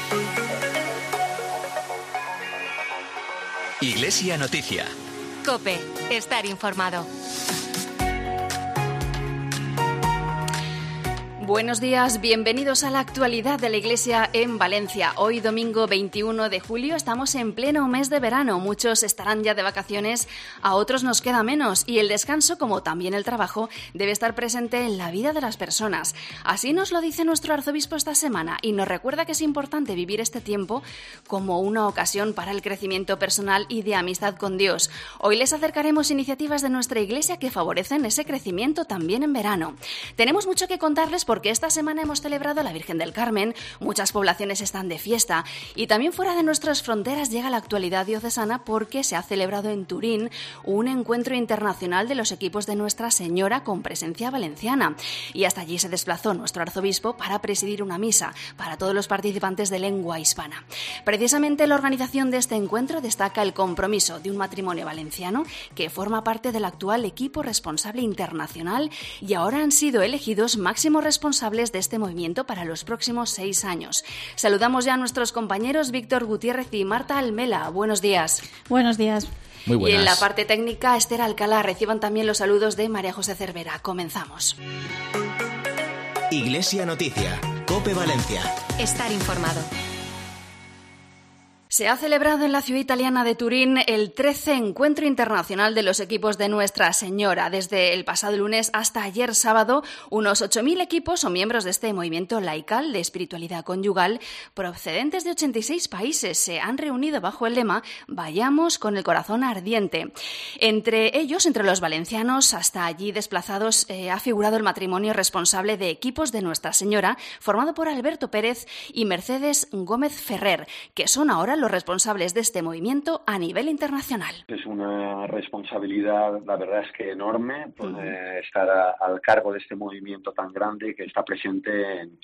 Iglesia Noticia. COPE. Estar informado. Buenos días, bienvenidos a la actualidad de la Iglesia en Valencia. Hoy, domingo 21 de julio, estamos en pleno mes de verano. Muchos estarán ya de vacaciones, a otros nos queda menos. Y el descanso, como también el trabajo, debe estar presente en la vida de las personas. Así nos lo dice nuestro arzobispo esta semana y nos recuerda que es importante vivir este tiempo como una ocasión para el crecimiento personal y de amistad con Dios. Hoy les acercaremos iniciativas de nuestra Iglesia que favorecen ese crecimiento también en verano. Tenemos mucho que contarles porque esta semana hemos celebrado la Virgen del Carmen, muchas poblaciones están de fiesta y también fuera de nuestras fronteras llega la actualidad diocesana porque se ha celebrado en Turín un encuentro internacional de los equipos de Nuestra Señora con presencia valenciana y hasta allí se desplazó nuestro arzobispo para presidir una misa para todos los participantes de lengua hispana. Precisamente la organización de este encuentro destaca el compromiso de un matrimonio valenciano que forma parte del actual equipo responsable internacional y ahora han sido elegidos máximos responsables de este movimiento para los próximos 6 años. Saludamos ya a nuestros compañeros Víctor Gutiérrez y Marta Almela. Buenos días. Buenos días. Muy buenas. Y en la parte técnica, Esther Alcalá. Reciban también los saludos de María José Cervera. Comenzamos. Iglesia Noticia. COPE Valencia. Estar informado. Se ha celebrado en la ciudad italiana de Turín el 13 Encuentro Internacional de los Equipos de Nuestra Señora. Desde el pasado lunes hasta ayer sábado, unos 8.000 equipos o miembros de este movimiento laical de espiritualidad conyugal procedentes de 86 países se han reunido bajo el lema «Vayamos con el corazón ardiente». Entre ellos, entre los valencianos hasta allí desplazados, ha figurado el matrimonio responsable de Equipos de Nuestra Señora, formado por Alberto Pérez y Mercedes Gómez Ferrer, que son ahora los responsables de este movimiento a nivel internacional. Es una responsabilidad, la verdad es que enorme, estar al cargo de este movimiento tan grande que está presente en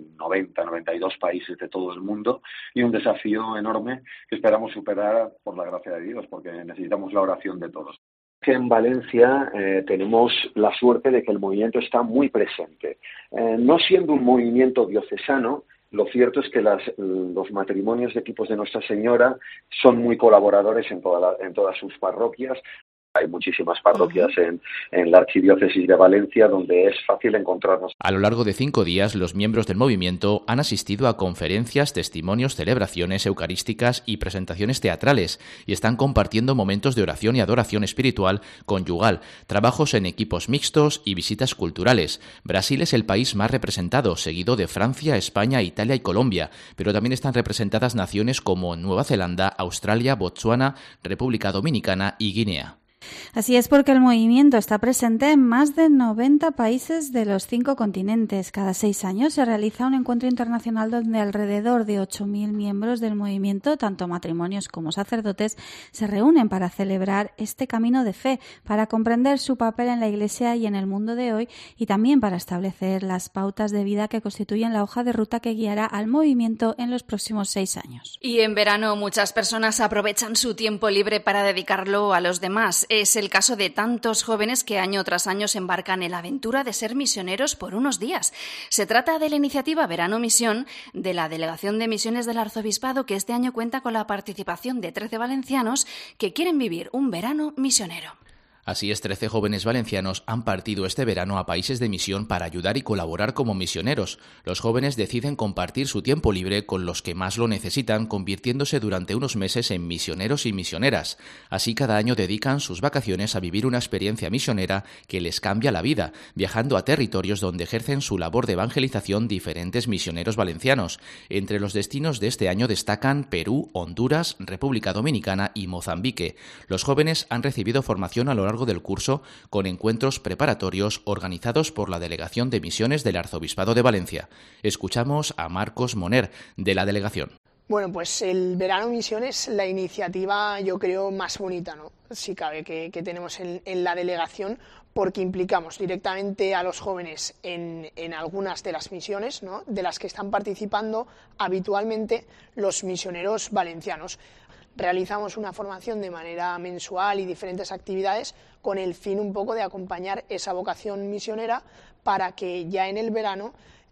92 países de todo el mundo y un desafío enorme que esperamos superar por la gracia de Dios, porque necesitamos la oración de todos. Que en Valencia tenemos la suerte de que el movimiento está muy presente. No siendo un movimiento diocesano, lo cierto es que los matrimonios de equipos de Nuestra Señora son muy colaboradores en todas sus parroquias. Hay muchísimas parroquias en la Archidiócesis de Valencia donde es fácil encontrarnos. A lo largo de 5 días, los miembros del movimiento han asistido a conferencias, testimonios, celebraciones eucarísticas y presentaciones teatrales y están compartiendo momentos de oración y adoración espiritual conyugal, trabajos en equipos mixtos y visitas culturales. Brasil es el país más representado, seguido de Francia, España, Italia y Colombia, pero también están representadas naciones como Nueva Zelanda, Australia, Botsuana, República Dominicana y Guinea. Así es, porque el movimiento está presente en más de 90 países de los 5 continentes. Cada 6 años se realiza un encuentro internacional donde alrededor de 8.000 miembros del movimiento, tanto matrimonios como sacerdotes, se reúnen para celebrar este camino de fe, para comprender su papel en la Iglesia y en el mundo de hoy y también para establecer las pautas de vida que constituyen la hoja de ruta que guiará al movimiento en los próximos 6 años. Y en verano muchas personas aprovechan su tiempo libre para dedicarlo a los demás. Es el caso de tantos jóvenes que año tras año se embarcan en la aventura de ser misioneros por unos días. Se trata de la iniciativa Verano Misión de la Delegación de Misiones del Arzobispado, que este año cuenta con la participación de 13 valencianos que quieren vivir un verano misionero. Así es, 13 jóvenes valencianos han partido este verano a países de misión para ayudar y colaborar como misioneros. Los jóvenes deciden compartir su tiempo libre con los que más lo necesitan, convirtiéndose durante unos meses en misioneros y misioneras. Así cada año dedican sus vacaciones a vivir una experiencia misionera que les cambia la vida, viajando a territorios donde ejercen su labor de evangelización diferentes misioneros valencianos. Entre los destinos de este año destacan Perú, Honduras, República Dominicana y Mozambique. Los jóvenes han recibido formación a lo largo del curso con encuentros preparatorios organizados por la Delegación de Misiones del Arzobispado de Valencia. Escuchamos a Marcos Moner, de la delegación. Bueno, pues el Verano Misión es la iniciativa, yo creo, más bonita, ¿no? Si cabe, que tenemos en la delegación, porque implicamos directamente a los jóvenes en algunas de las misiones, ¿no?, de las que están participando habitualmente los misioneros valencianos. Realizamos una formación de manera mensual y diferentes actividades con el fin un poco de acompañar esa vocación misionera para que ya en el verano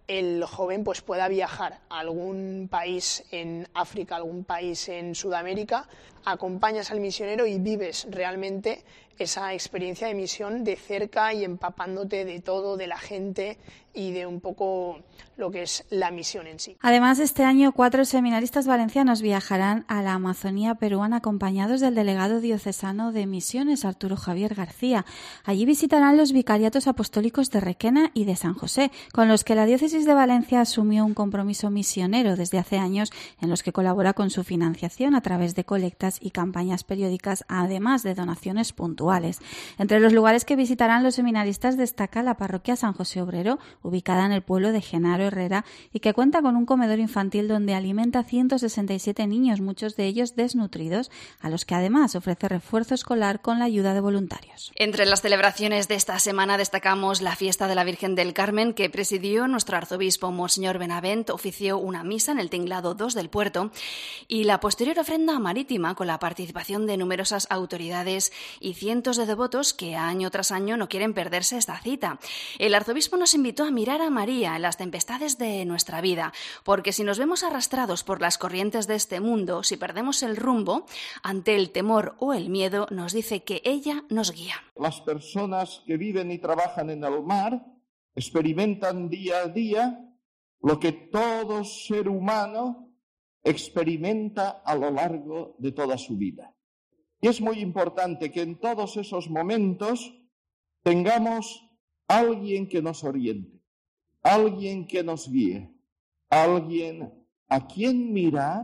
el joven pues pueda viajar a algún país en África, algún país en Sudamérica, acompañas al misionero y vives realmente esa experiencia de misión de cerca y empapándote de todo, de la gente y de un poco lo que es la misión en sí. Además, este año 4 seminaristas valencianos viajarán a la Amazonía peruana acompañados del delegado diocesano de Misiones, Arturo Javier García. Allí visitarán los vicariatos apostólicos de Requena y de San José, con los que la diócesis de Valencia asumió un compromiso misionero desde hace años, en los que colabora con su financiación a través de colectas y campañas periódicas, además de donaciones puntuales. Entre los lugares que visitarán los seminaristas destaca la parroquia San José Obrero, ubicada en el pueblo de Genaro Herrera, y que cuenta con un comedor infantil donde alimenta a 167 niños, muchos de ellos desnutridos, a los que además ofrece refuerzo escolar con la ayuda de voluntarios. Entre las celebraciones de esta semana destacamos la fiesta de la Virgen del Carmen, que presidió nuestro arzobispo Monseñor Benavent, ofició una misa en el Tinglado 2 del Puerto, y la posterior ofrenda marítima con la participación de numerosas autoridades y cientos de devotos que año tras año no quieren perderse esta cita. El arzobispo nos invitó a mirar a María en las tempestades de nuestra vida, porque si nos vemos arrastrados por las corrientes de este mundo, si perdemos el rumbo, ante el temor o el miedo, nos dice que ella nos guía. Las personas que viven y trabajan en el mar experimentan día a día lo que todo ser humano experimenta a lo largo de toda su vida. Y es muy importante que en todos esos momentos tengamos alguien que nos oriente, alguien que nos guíe, alguien a quien mirar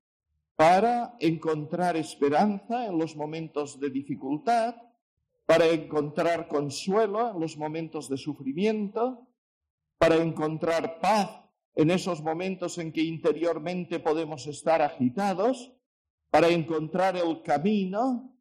para encontrar esperanza en los momentos de dificultad, para encontrar consuelo en los momentos de sufrimiento, para encontrar paz en esos momentos en que interiormente podemos estar agitados, para encontrar el camino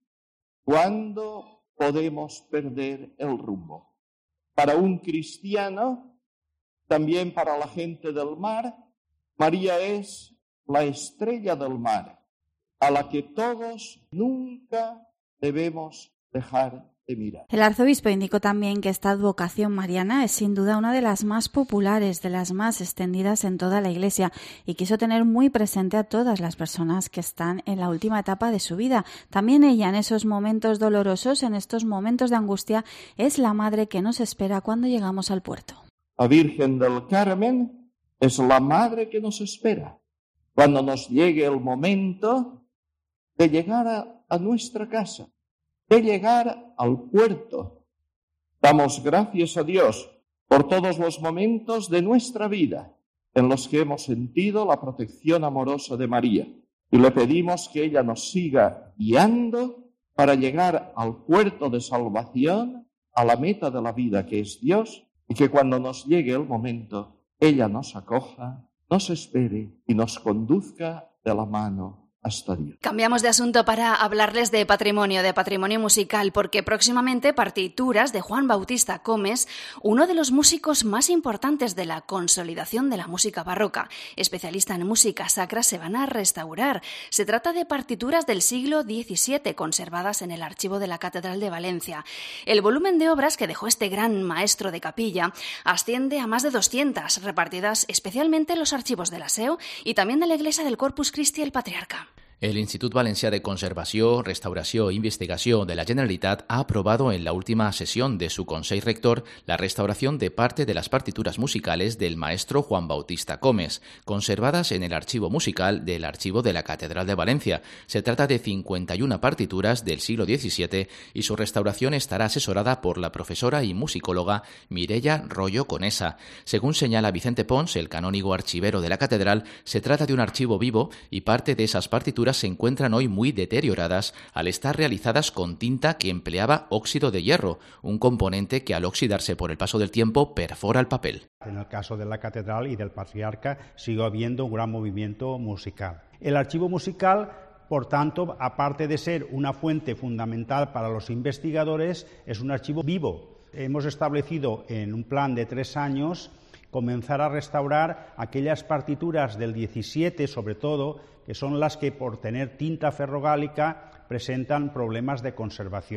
cuando podemos perder el rumbo. Para un cristiano, también para la gente del mar, María es la estrella del mar, a la que todos nunca debemos dejar de mirar. El arzobispo indicó también que esta advocación mariana es sin duda una de las más populares, de las más extendidas en toda la Iglesia, y quiso tener muy presente a todas las personas que están en la última etapa de su vida. También ella, en esos momentos dolorosos, en estos momentos de angustia, es la madre que nos espera cuando llegamos al puerto. La Virgen del Carmen es la madre que nos espera cuando nos llegue el momento de llegar a nuestra casa, de llegar al puerto. Damos gracias a Dios por todos los momentos de nuestra vida en los que hemos sentido la protección amorosa de María, y le pedimos que ella nos siga guiando para llegar al puerto de salvación, a la meta de la vida que es Dios, y que cuando nos llegue el momento, ella nos acoja, nos espere y nos conduzca de la mano hasta Dios. Cambiamos de asunto para hablarles de patrimonio musical, porque próximamente partituras de Juan Bautista Comes, uno de los músicos más importantes de la consolidación de la música barroca, especialista en música sacra, se van a restaurar. Se trata de partituras del siglo XVII, conservadas en el archivo de la Catedral de Valencia. El volumen de obras que dejó este gran maestro de capilla asciende a más de 200, repartidas especialmente en los archivos de la SEO y también de la Iglesia del Corpus Christi el Patriarca. El Institut Valencià de Conservació, Restauració i Investigació de la Generalitat ha aprobado en la última sesión de su Consejo Rector la restauración de parte de las partituras musicales del maestro Juan Bautista Comes, conservadas en el archivo musical del Archivo de la Catedral de Valencia. Se trata de 51 partituras del siglo XVII y su restauración estará asesorada por la profesora y musicóloga Mireia Royo Conesa. Según señala Vicente Pons, el canónigo archivero de la Catedral, se trata de un archivo vivo y parte de esas partituras se encuentran hoy muy deterioradas al estar realizadas con tinta que empleaba óxido de hierro, un componente que al oxidarse por el paso del tiempo perfora el papel. En el caso de la Catedral y del Patriarca sigue habiendo un gran movimiento musical. El archivo musical, por tanto, aparte de ser una fuente fundamental para los investigadores, es un archivo vivo. Hemos establecido en un plan de 3 años comenzar a restaurar aquellas partituras del 17, sobre todo, que son las que por tener tinta ferrogálica presentan problemas de conservación.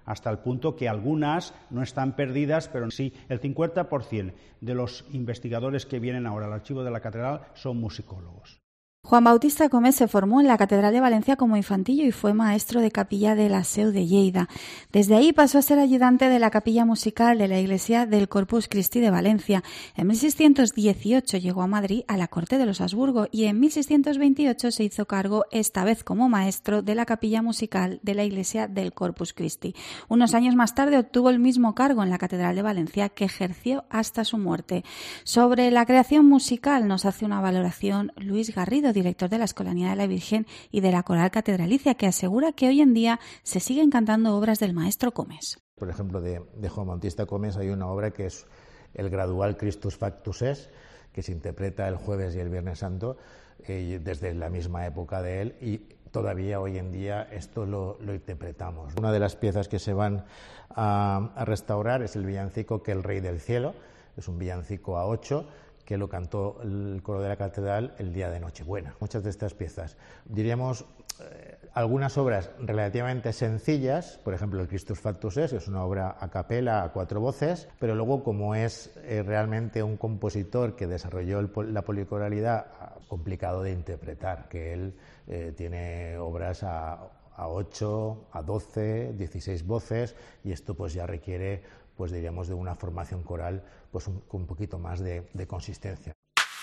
hasta el punto que algunas no están perdidas, pero sí, el 50% de los investigadores que vienen ahora al archivo de la catedral son musicólogos. Juan Bautista Comés se formó en la Catedral de Valencia como infantillo y fue maestro de capilla de la Seu de Lleida. Desde ahí pasó a ser ayudante de la capilla musical de la iglesia del Corpus Christi de Valencia. En 1618 llegó a Madrid a la corte de los Habsburgo y en 1628 se hizo cargo, esta vez como maestro, de la capilla musical de la iglesia del Corpus Christi. Unos años más tarde obtuvo el mismo cargo en la Catedral de Valencia, que ejerció hasta su muerte. Sobre la creación musical nos hace una valoración Luis Garrido, director de la Escolanía de la Virgen y de la Coral Catedralicia, que asegura que hoy en día se siguen cantando obras del maestro Comés. Por ejemplo, de Juan Bautista Comés hay una obra que es el gradual Christus Factus Es, que se interpreta el jueves y el viernes santo desde la misma época de él, y todavía hoy en día esto lo interpretamos. Una de las piezas que se van a restaurar es el villancico Que el Rey del Cielo, es un villancico a 8, que lo cantó el coro de la catedral el día de Nochebuena. Muchas de estas piezas, diríamos, algunas obras relativamente sencillas, por ejemplo el Christus Factus es una obra a capela, a 4 voces, pero luego, como es realmente un compositor que desarrolló la policoralidad, complicado de interpretar, que él tiene obras a 8, a 12, 16 voces, y esto pues ya requiere, pues diríamos, de una formación coral pues con un poquito más de consistencia.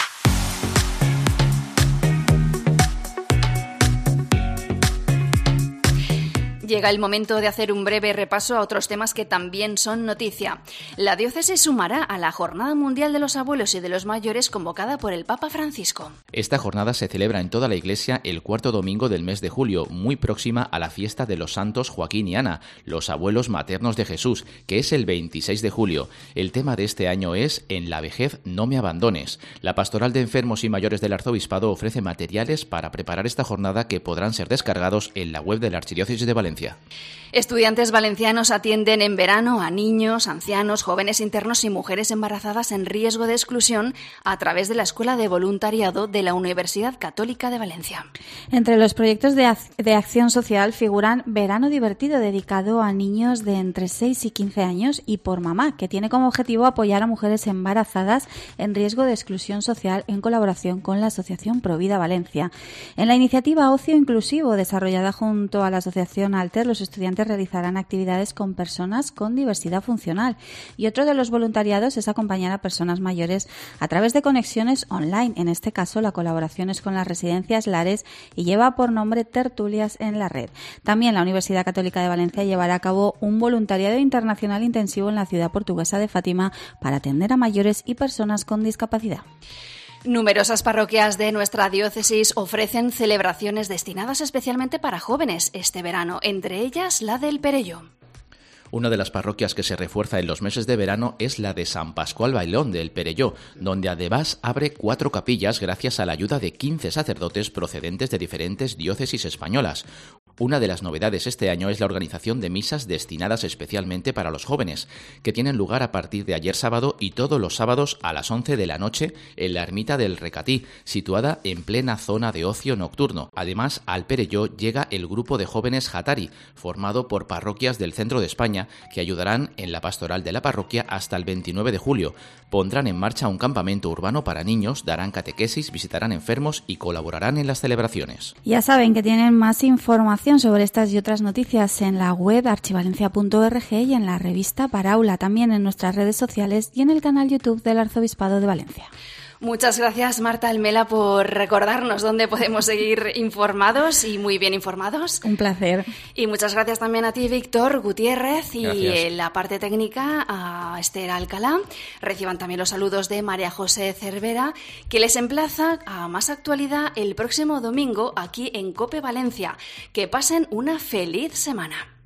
Llega el momento de hacer un breve repaso a otros temas que también son noticia. La diócesis sumará a la Jornada Mundial de los Abuelos y de los Mayores convocada por el Papa Francisco. Esta jornada se celebra en toda la Iglesia el cuarto domingo del mes de julio, muy próxima a la fiesta de los santos Joaquín y Ana, los abuelos maternos de Jesús, que es el 26 de julio. El tema de este año es En la vejez no me abandones. La Pastoral de Enfermos y Mayores del Arzobispado ofrece materiales para preparar esta jornada que podrán ser descargados en la web de la Archidiócesis de Valencia. Estudiantes valencianos atienden en verano a niños, ancianos, jóvenes internos y mujeres embarazadas en riesgo de exclusión a través de la Escuela de Voluntariado de la Universidad Católica de Valencia. Entre los proyectos de acción social figuran Verano Divertido, dedicado a niños de entre 6 y 15 años, y Por Mamá, que tiene como objetivo apoyar a mujeres embarazadas en riesgo de exclusión social en colaboración con la Asociación Provida Valencia. En la iniciativa Ocio Inclusivo, desarrollada junto a la Asociación Alter, los estudiantes realizarán actividades con personas con diversidad funcional, y otro de los voluntariados es acompañar a personas mayores a través de conexiones online. En este caso, la colaboración es con las residencias Lares y lleva por nombre Tertulias en la Red. También la Universidad Católica de Valencia llevará a cabo un voluntariado internacional intensivo en la ciudad portuguesa de Fátima para atender a mayores y personas con discapacidad. Numerosas parroquias de nuestra diócesis ofrecen celebraciones destinadas especialmente para jóvenes este verano, entre ellas la del Perelló. Una de las parroquias que se refuerza en los meses de verano es la de San Pascual Bailón del Perelló, donde además abre 4 capillas gracias a la ayuda de 15 sacerdotes procedentes de diferentes diócesis españolas. Una de las novedades este año es la organización de misas destinadas especialmente para los jóvenes, que tienen lugar a partir de ayer sábado y todos los sábados a las 11 de la noche en la ermita del Recatí, situada en plena zona de ocio nocturno. Además, al Perelló llega el grupo de jóvenes Hatari, formado por parroquias del centro de España, que ayudarán en la pastoral de la parroquia hasta el 29 de julio. Pondrán en marcha un campamento urbano para niños, darán catequesis, visitarán enfermos y colaborarán en las celebraciones. Ya saben que tienen más información sobre estas y otras noticias en la web archivalencia.org y en la revista Paraula, también en nuestras redes sociales y en el canal YouTube del Arzobispado de Valencia. Muchas gracias, Marta Almela, por recordarnos dónde podemos seguir informados y muy bien informados. Un placer. Y muchas gracias también a ti, Víctor Gutiérrez, y gracias. En la parte técnica a Esther Alcalá. Reciban también los saludos de María José Cervera, que les emplaza a más actualidad el próximo domingo aquí en COPE Valencia. Que pasen una feliz semana.